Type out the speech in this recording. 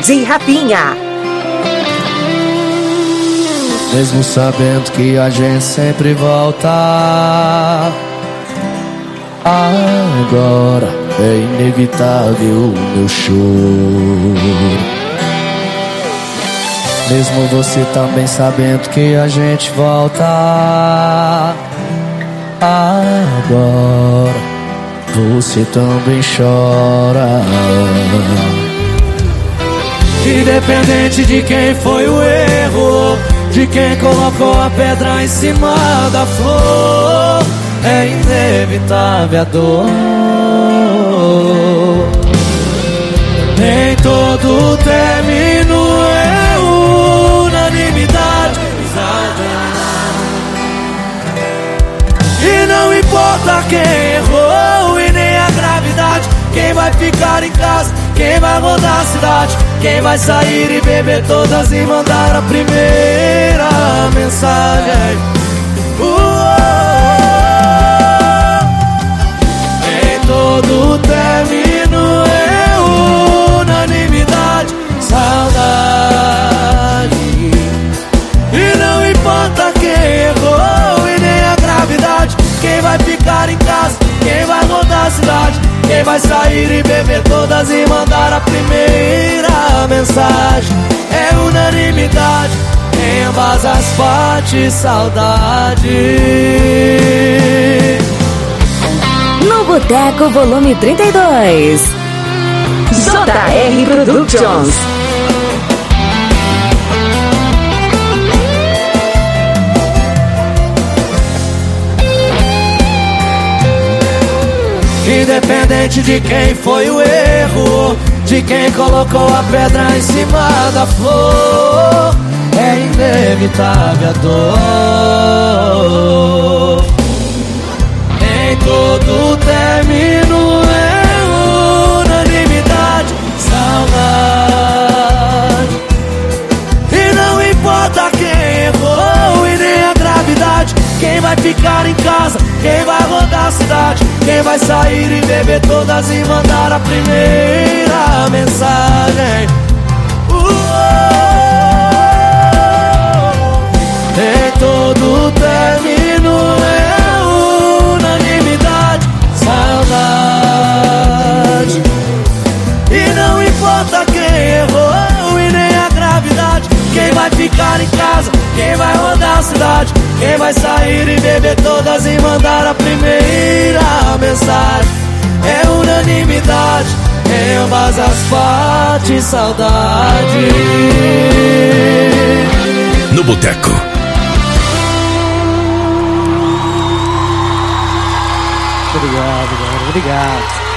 de Rafinha. Mesmo sabendo que a gente sempre volta, agora é inevitável o meu choro. Mesmo você também sabendo que a gente volta, agora você também chora. Independente de quem foi o erro, de quem colocou a pedra em cima da flor, é inevitável a dor. Nem todo término é unanimidade, e não importa quem errou e nem a gravidade. Quem vai ficar em casa, quem vai rodar a cidade, quem vai sair e beber todas e mandar a primeira mensagem. Em todo término é unanimidade, saudade. E não importa quem errou e nem a gravidade. Quem vai ficar em casa, quem vai rodar a cidade, quem vai sair e beber todas e mandar a primeira mensagem. É unanimidade em ambas as partes, saudade. No Boteco Volume 32, JR Productions. Independente de quem foi o erro, de quem colocou a pedra em cima da flor, é inevitável a dor. Em todo término é unanimidade, saudade. E não importa quem errou e nem a gravidade. Quem vai ficar em casa, quem vai rodar a cidade, quem vai sair e beber todas e mandar a primeira mensagem. Em todo término é unanimidade, saudade. E não importa quem errou e nem a gravidade. Quem vai ficar em casa, quem vai rodar a cidade, quem vai sair e beber todas e mandar a primeira mensagem. É unanimidade em ambas as partes, saudade. No Boteco. Obrigado, galera. Obrigado.